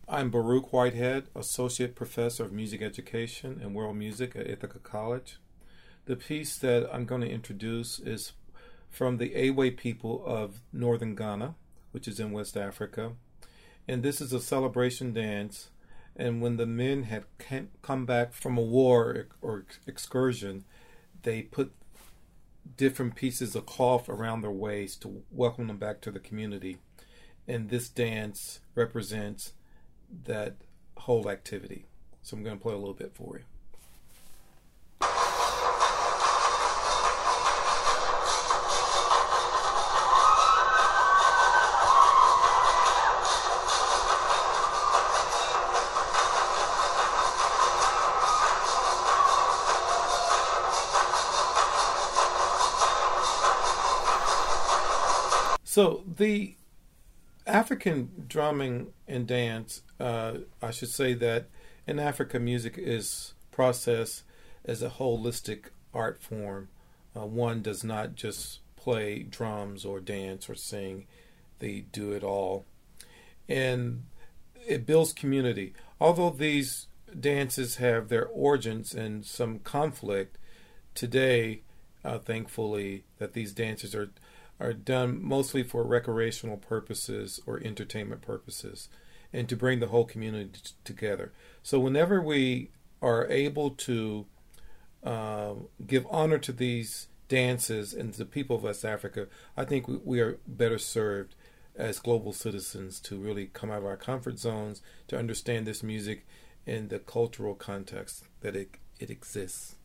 I'm Baruch Whitehead, Associate Professor of Music Education and World Music at Ithaca College. The piece that I'm going to introduce is from the Ewe people of northern Ghana, which is in West Africa. And this is a celebration dance. And when the men had come back from a war or excursion, they put different pieces of cloth around their waist to welcome them back to the community. And this dance represents that whole activity. So I'm going to play a little bit for you. So the African drumming and dance, I should say that in Africa, music is processed as a holistic art form. One does not just play drums or dance or sing, they do it all. And it builds community. Although these dances have their origins in some conflict, today, thankfully, that these dances are done mostly for recreational purposes or entertainment purposes and to bring the whole community together. So whenever we are able to give honor to these dances and the people of West Africa, I think we are better served as global citizens to really come out of our comfort zones, to understand this music in the cultural context that it exists.